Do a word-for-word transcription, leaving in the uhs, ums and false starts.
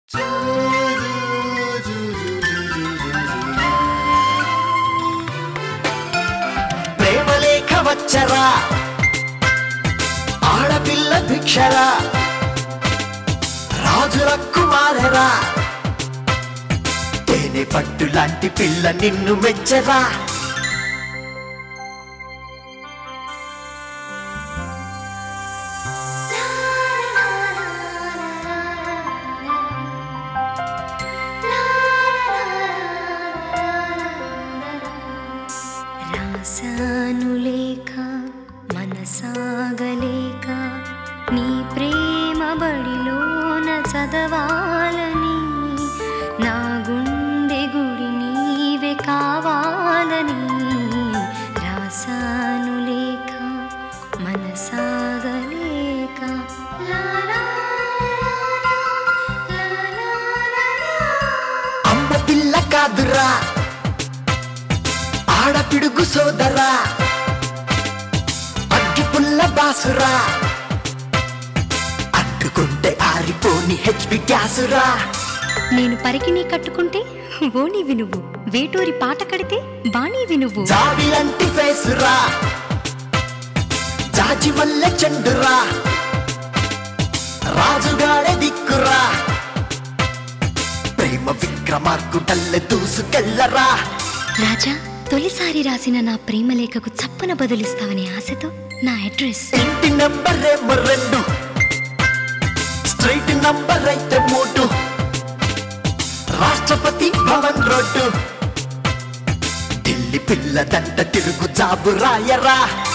ప్రేమలేఖ వచ్చరా ఆడపిల్ల భిక్షరా రాజుల కుమారరా తేనె పట్టు లాంటి పిల్ల నిన్ను మెచ్చరా. రాసానులేక మనసాగలేక నీ ప్రేమ బడిలోన చదవాలని నా గుండె గుడి నీవే కావాలని రాసానులేక మనసాగలేక అమ్మ పిల్ల కాదురా ఆడపిడుగు సోదరా అగ్గి పుల్ల బాసురా అడ్డుకుంటే ఆరిపోని హెచ్పి గ్యాసురా. నేను పరికిని కట్టుకుంటే ఓనివి నువ్వు, వేటూరి పాట కడితే బాణీవి నువ్వు. జాబిలంటి ఫేసురా జాజి మల్లె చెండురా రాజుగాడే దిక్కురా ప్రేమ విక్రమార్కుడల్లె దూసుకెళ్ళరా. రాజా, తొలిసారి రాసిన నా ప్రేమ లేఖకు చప్పున బదులిస్తావనే ఆశతో నా అడ్రస్ ఇంటి నంబర్ ఏమో రెండు, స్ట్రైట్ నంబర్ అయితే మూడు, రాష్ట్రపతి భవన్ రోడ్డు, ఢిల్లీ పిల్లదంట తిరుగు జాబు రాయరా.